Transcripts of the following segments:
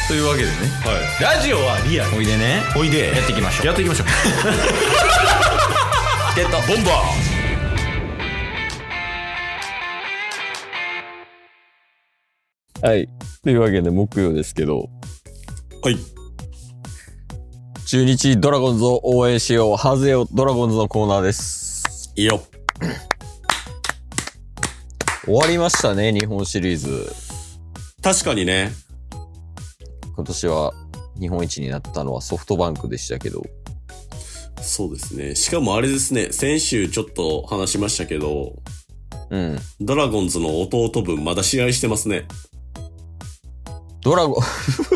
というわけでね、 はい、ラジオはリアル。 おいでね、 おいでやっていきましょう。 やっていきましょう。 ゲットボンバはい。というわけで木曜ですけど、 ー。はい。 中日ドラゴンズを応援しよう、ハゼよドラゴンズのコーナーです。 いいよ。 終わりましたね、日本シリーズ。 確かにね。 今年は日本一になったのはソフトバンクでしたけど。 そうですね。しかもあれですね、先週ちょっと話しましたけど、 うん。 ドラゴンズの弟分まだ試合してますね。 ドラゴン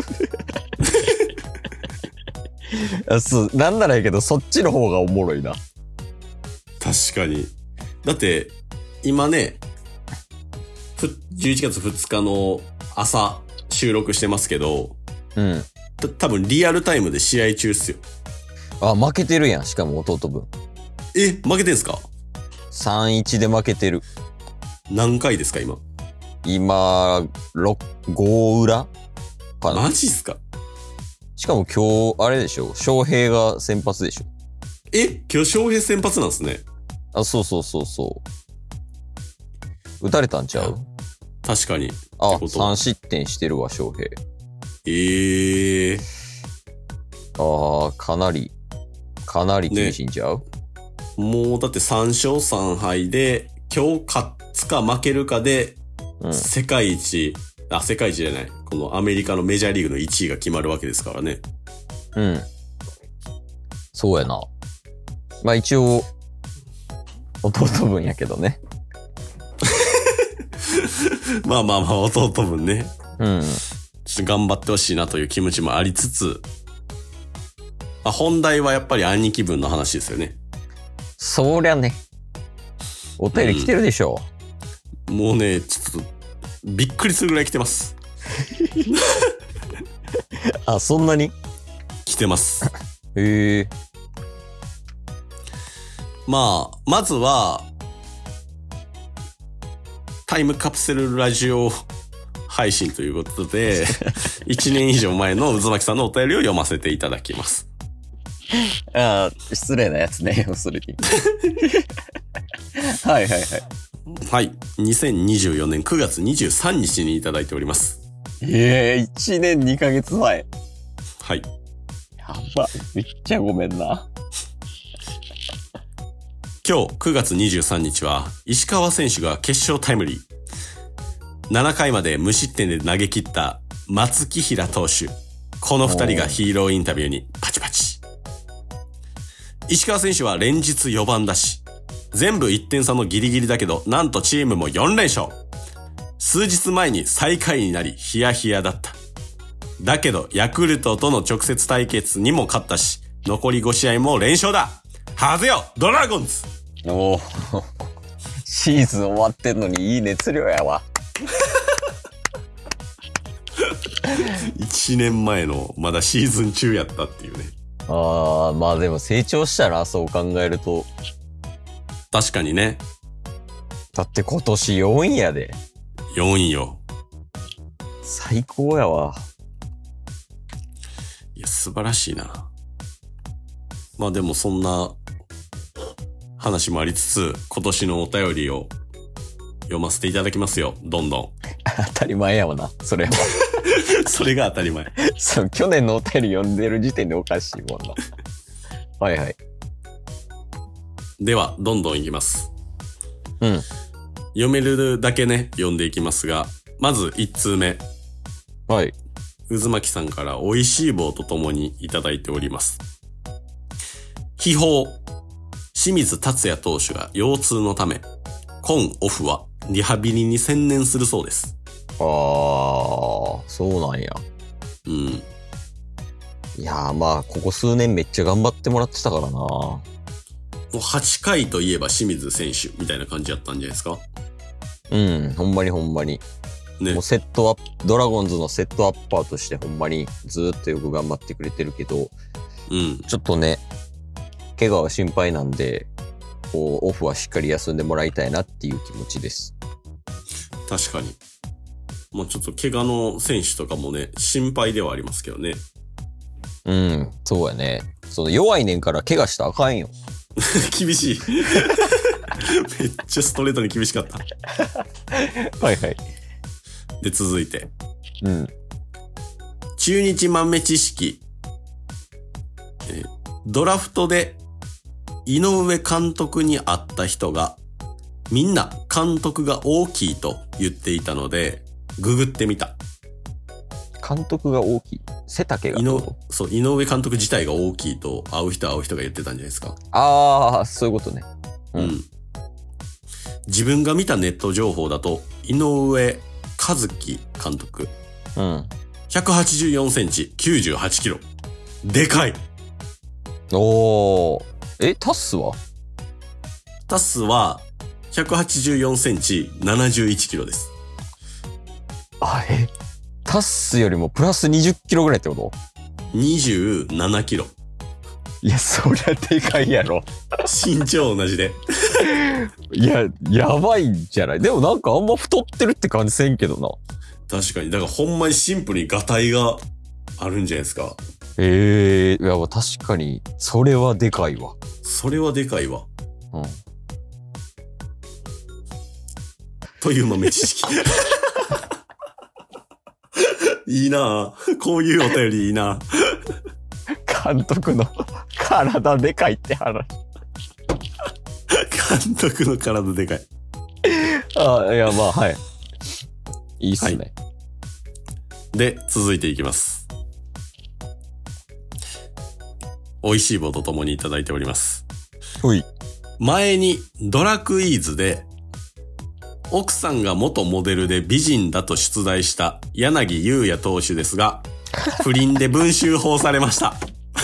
なんならやけど、そっちの方がおもろいな。 確かに。だって、今ね、11月2日の朝収録してますけど、 うん。 多分リアルタイムで試合中っすよ。 あ、負けてるやん、しかも弟分。 負けてんすか？ 3-1 で負けてる。 何回ですか今？ 今、5裏かな。 マジっすか？ しかも今日、あれでしょ、翔平が先発でしょ。 今日翔平先発なんすね。 あ、そうそうそうそう。打たれたんちゃう？ 確かに。 あ、 ってこと 3失点してるわ、翔平。ああ、かなり厳しいんちゃう？ もうだって3勝3敗で、今日勝つか負けるかで、世界一じゃない。このアメリカのメジャーリーグの1位が決まるわけですからね。 うん。そうやな。まあ一応、弟分やけどね。 まあ弟分ね。 うん。 ちょっと頑張ってほしいなという気持ちもありつつ、本題はやっぱり兄貴分の話ですよね。 そりゃね。お便り来てるでしょ。 もうね、ちょっと、びっくりするぐらい来てます。 あ、そんなに？ 来てます。 へえ。 まずは、タイムカプセルラジオ配信ということで、1年以上前の渦巻さんのお便りを読ませていただきます。 ああ、失礼なやつね、要するに。はいはいはい。 はい。2024年9月23日にいただいております。 1年2ヶ月前。 はい。 やば。めっちゃごめんな。 今日9月23日は石川選手が決勝タイムリー。7回まで無失点で投げ切った松木平投手。この2人がヒーローインタビューにパチパチ。石川選手は連日4番だし、全部1点差のギリギリだけど、なんとチームも4連勝。数日前に最下位になりヒヤヒヤだった。だけどヤクルトとの直接対決にも勝ったし、残り5試合も連勝だ。はずよドラゴンズ。 おーシーズン終わってんのにいい熱量やわ。 1年前のまだシーズン中やったっていうね。 ああ、まあでも成長したらそう考えると。 確かにね。 だって今年4位やで。 4位よ。 最高やわ。 いや、素晴らしいな。まあでもそんな話もありつつ、今年のお便りを読ませていただきますよ。どんどん。 当たり前やわな、それは。 それが当たり前。 そう、去年のお便り読んでる時点でおかしいもんな。はいはい。 では、どんどんいきます。 うん。 読めるだけね、読んでいきますが、まず1通目。 はい。 渦巻さんから美味しい棒とともにいただいております。秘宝。清水達也投手が腰痛のため、今オフはリハビリに専念するそうです。 ああ、そうなんや。 うん。 いやーまあ、ここ数年めっちゃ頑張ってもらってたからな。 もう8回といえば清水選手みたいな感じだったんじゃないですか？ うん、ほんまにほんまに。 ね。 もうセットアップ、ドラゴンズのセットアッパーとしてほんまにずーっとよく頑張ってくれてるけど、 うん。 ちょっとね、怪我は心配なんで、こう、オフはしっかり休んでもらいたいなっていう気持ちです。 確かに。 もうちょっと怪我の選手とかもね、心配ではありますけどね。 うん、そうやね。その弱いねんから怪我したらあかんよ。 厳しい。めっちゃストレートに厳しかった。 はいはい。 で、続いて。 うん。 中日豆知識。ドラフトで井上監督に会った人がみんな監督が大きいと言っていたのでググってみた。 監督が大きい。背丈が。 そう、井上監督自体が大きいと会う人が言ってたんじゃないですか。 ああ、そういうことね。 うん。自分が見たネット情報だと井上和樹監督。 うん。 184センチ、98キロ。でかい。 おー。タッスはタスは184センチ、71キロです。 あ、タッスよりもプラス20キロぐらいってこと ?27 キロ。 いや、そりゃでかいやろ。 身長同じで。 いや、やばいんじゃない？でもなんかあんま太ってるって感じせんけどな。 確かに。だからほんまにシンプルにガタイがあるんじゃないですか。 いや、確かに、それはでかいわ。 それはでかいわ。 うん。 という豆知識。いいなぁ。こういうお便りいいなぁ。監督の体でかいって話。 監督の体でかい。 いや、まあ、はい。いいっすね。はい、 で、続いていきます。美味しい棒とともにいただいております。 ほい。 前にドラクイーズで奥さんが元モデルで美人だと出題した柳優也投手ですが、不倫で文集報されました。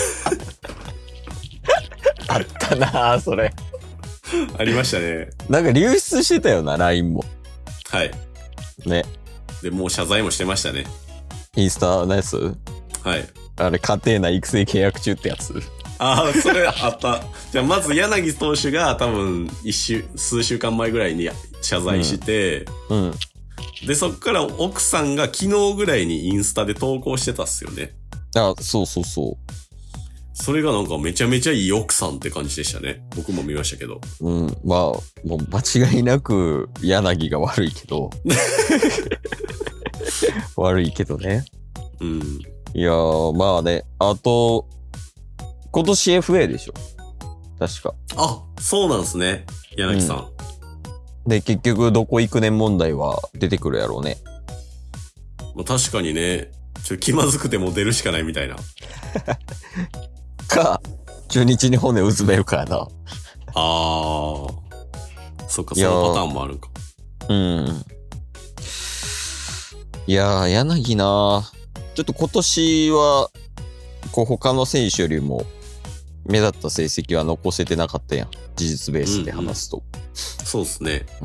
あったなぁ、それ。 ありましたね。 なんか流出してたよな、LINE も。 はい。 ね。 で、もう謝罪もしてましたね。 インスタのやつ？ はい。 あれ、家庭内育成契約中ってやつ？ ああ、それあった。じゃあ、まず柳投手が多分数週間前ぐらいに謝罪して、 うん。 で、そっから奥さんが昨日ぐらいにインスタで投稿してたっすよね。 あ、そうそうそう。 それがなんかめちゃめちゃいい奥さんって感じでしたね。僕も見ましたけど。 うん。まあ、もう間違いなく柳が悪いけど。悪いけどね。 うん。 いやー、まあね。あと、今年 FA でしょ。確か。 あ、そうなんすね。柳さん。 で、結局どこ行くねん問題は出てくるやろうね。 まあ、確かにね、気まずくても出るしかないみたいな。 か、中日に骨うずめるからな。 あー。そっか、そのパターンもあるか。 うん。いやー、柳なー。ちょっと今年は、こう他の選手よりも目立った成績は残せてなかったやん。事実ベースで話すと。 そうっすね。 うん。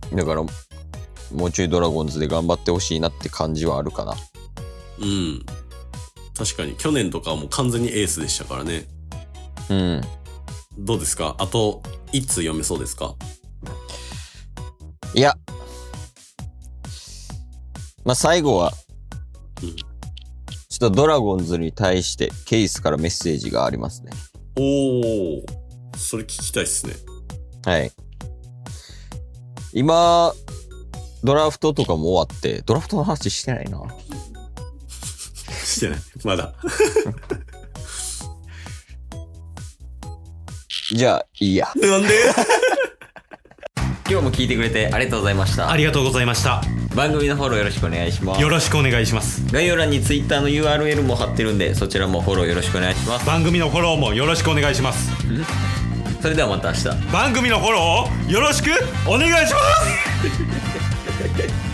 だから、もうちょいドラゴンズで頑張ってほしいなって感じはあるかな。 うん。確かに、去年とかはもう完全にエースでしたからね。 うん。 どうですか？あと、一通読めそうですか？ いや。まあ、最後は、 うん。 ちょっとドラゴンズに対してケイスからメッセージがありますね。 おー。それ聞きたいっすね。 はい。今、ドラフトとかも終わって、ドラフトの話してないな。 してない。まだ。 じゃあ、いいや。 なんで？ 今日も聞いてくれてありがとうございました。 ありがとうございました。 番組のフォローよろしくお願いします。 よろしくお願いします。 概要欄に Twitter の URL も貼ってるんで、そちらもフォローよろしくお願いします。 番組のフォローもよろしくお願いします。 それではまた明日。 番組のフォローをよろしくお願いします。